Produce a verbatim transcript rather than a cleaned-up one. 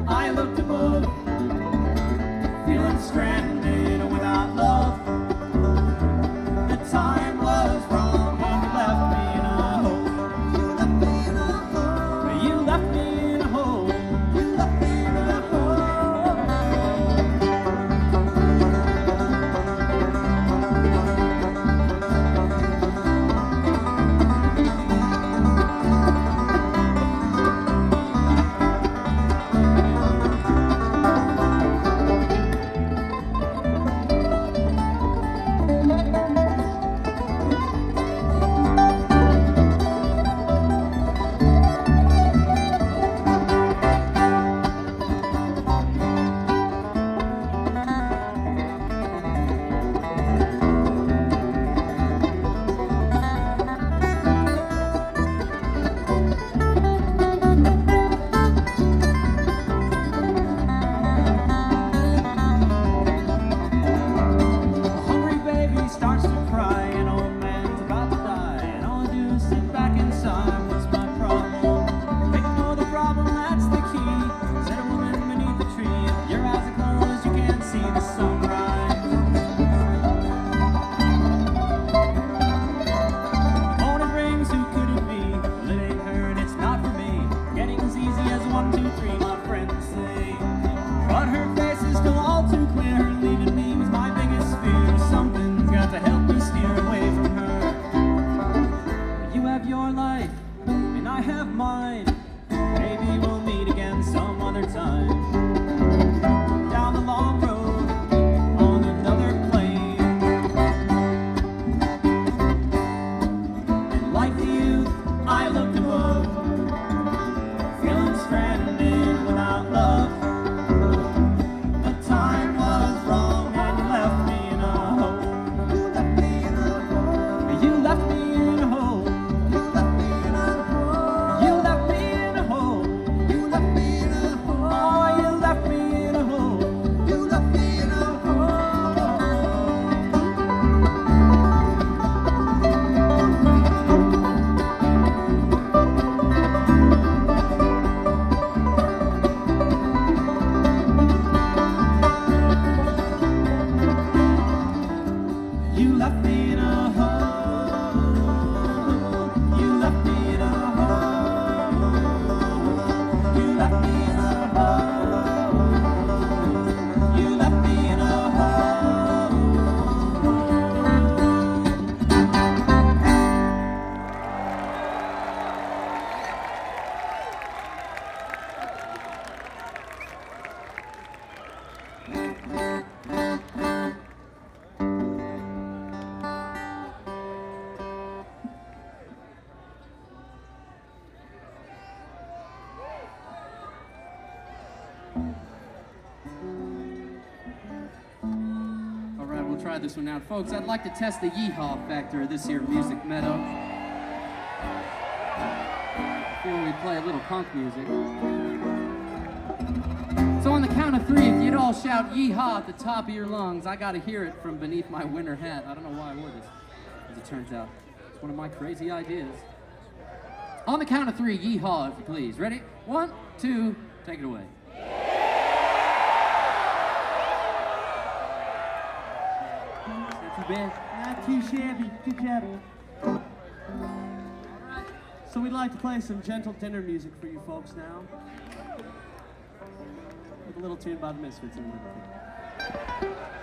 I looked above, feeling stranded without love. The time was wrong and you left me in a hole. You left me in a hole. You left me in a hole. You left me in a hole. Try this one out. Folks, I'd like to test the yeehaw factor of this here Music Meadow before we play a little punk music. So on the count of three, if you'd all shout yeehaw at the top of your lungs, I gotta hear it from beneath my winter hat. I don't know why I wore this, as it turns out. It's one of my crazy ideas. On the count of three, yeehaw, if you please. Ready? One, two, take it away. Bad. Not too shabby, too shabby. So we'd like to play some gentle dinner music for you folks now. With a little tune by the Misfits in a minute.